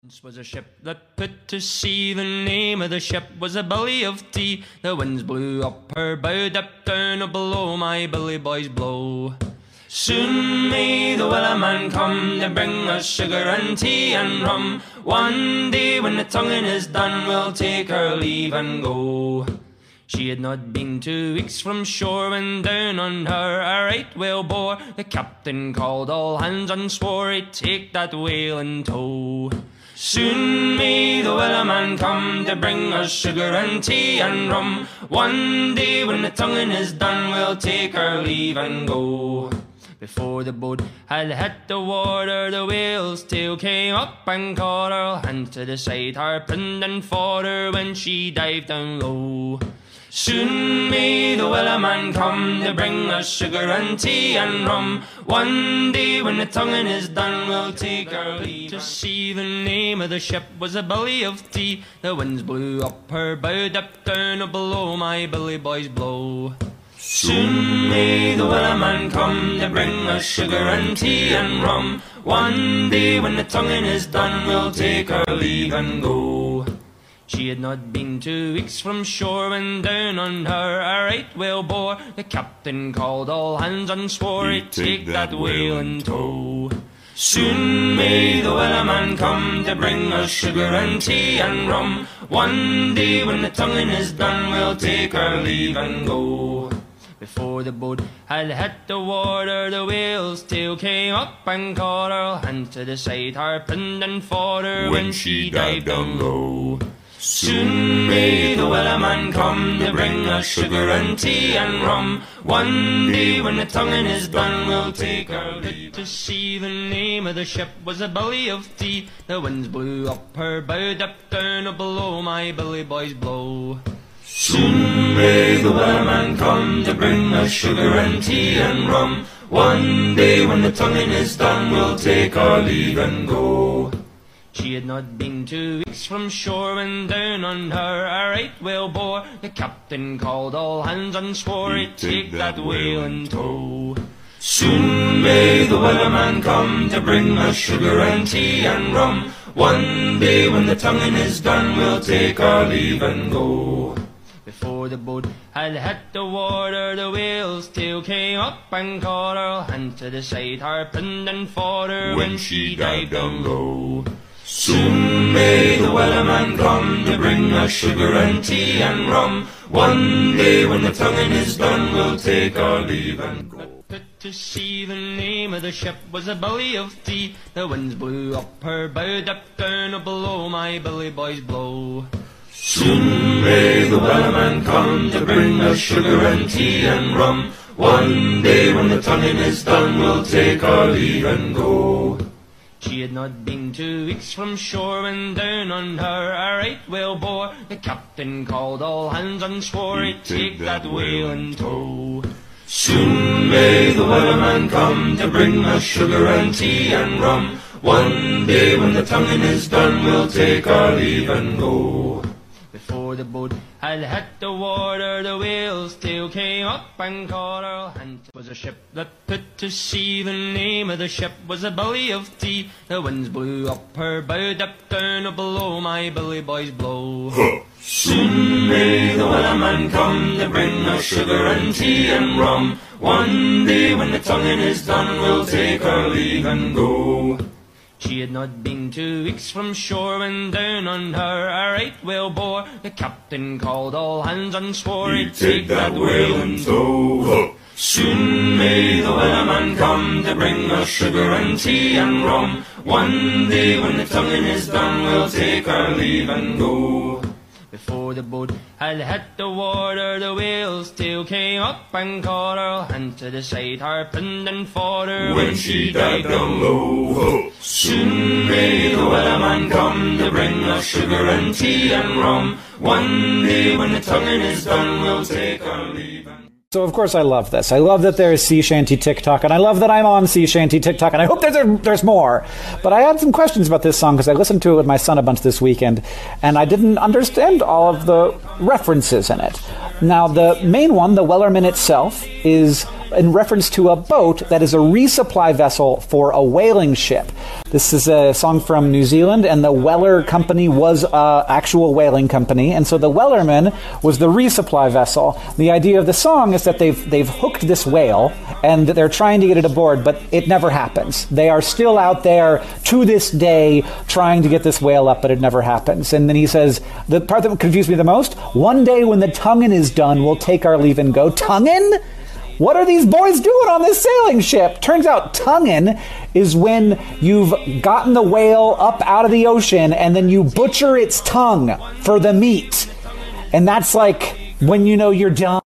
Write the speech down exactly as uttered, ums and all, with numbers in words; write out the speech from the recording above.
Once was a ship that put to sea. The name of the ship was a Billy of Tea. The winds blew up her bow, dipped down below, my Billy boys blow. Soon may the Wellerman come to bring us sugar and tea and rum. One day when the tonguing is done, we'll take our leave and go. She had not been two weeks from shore when down on her a right whale bore. The captain called all hands and swore he'd take that whale in tow. Soon may the Wellerman come to bring us sugar and tea and rum. One day when the tonguing is done, we'll take our leave and go. Before the boat had hit the water, the whale's tail came up and caught her. Hands to the side, harpooned and fought her when she dived down low. Soon may the Wellerman come to bring us sugar and tea and rum. One day when the tonguing is done, we'll take our leave. To see the name of the ship was a Billy of Tea. The winds blew up her bow, dipped down below, my Billy boys blow. Soon may the Wellerman come to bring us sugar and tea and rum. One day when the tonguing is done, we'll take our leave and go. She had not been two weeks from shore when down on her a right whale bore. The captain called all hands and swore he'd take that whale in tow. Soon may the Wellerman come to bring us sugar and tea and rum. One day when the tonguing is done, we'll take our leave and go. Before the boat had hit the water, the whale's tail came up and caught her. Hands to the side, harpooned and fought her when she dived down low. Soon may the Wellerman come to bring us sugar and tea and rum. One day when the tonguing is done, we'll take our leave. To see the name of the ship was a Billy of Tea. The winds blew up her bow, dipped down below, my Billy boys blow. Soon may the Wellerman come to bring us sugar and tea and rum. One day when the tonguing is done, we'll take our leave and go. She had not been two weeks from shore when down on her a right whale bore. The captain called all hands and swore he'd take that whale in tow. Soon may the Wellerman come to bring us sugar and tea and rum. One day when the tonguing is done, we'll take our leave and go. Before the boat had hit the water, the whale's tail came up and caught her. Hands to the side, harpooned and fought her when she dived down low. Soon may the Wellerman come to bring us sugar and tea and rum. One day when the tonguing is done, we'll take our leave and go. To see the name of the ship was a Billy of Tea. The winds blew up her bow, dipped down below, my Billy boys blow. Soon may the Wellerman come to bring us sugar and tea and rum. One day when the tonguing is done, we'll take our leave and go. She had not been two weeks from shore when down on her a right whale bore. The captain called all hands and swore he'd take that whale in tow. Soon may the Wellerman come to bring us sugar and tea and rum. One day when the tonguing is done, we'll take our leave and go. Before the boat had hit the water, the whale's tail came up and caught her. And it was a ship that put to sea. The name of the ship was a Billy of Tea. The winds blew up her bow, dipped down below, my Billy boys blow. Soon may the Wellerman come to bring us sugar and tea and rum. One day when the tonguing is done, we'll take our leave and go. She had not been two weeks from shore when down on her a right whale bore. The captain called all hands and swore he'd take that whale in tow. Soon may the Wellerman come to bring us sugar and tea and rum. One day when the tonguing is done, we'll take our leave and go. Before the boat had hit the water, the whale's tail came up and caught her. Hands to the side, harpooned and fought her when she dived down low. Soon may the Wellerman come to bring us sugar and tea and rum. One day when the tonguing is done, we'll take our leave and So, of course, I love this. I love that there is Sea Shanty TikTok, and I love that I'm on Sea Shanty TikTok, and I hope there's, a, there's more. But I had some questions about this song, because I listened to it with my son a bunch this weekend, and I didn't understand all of the references in it. Now, the main one, the Wellerman itself, is in reference to a boat that is a resupply vessel for a whaling ship. This is a song from New Zealand, and the Weller Company was an actual whaling company, and so the Wellerman was the resupply vessel. The idea of the song is that they've they've hooked this whale, and they're trying to get it aboard, but it never happens. They are still out there to this day trying to get this whale up, but it never happens. And then he says, the part that confused me the most, one day when the tonguing is done, we'll take our leave and go. Tonguing? What are these boys doing on this sailing ship? Turns out tonguing is when you've gotten the whale up out of the ocean and then you butcher its tongue for the meat. And that's like when you know you're done.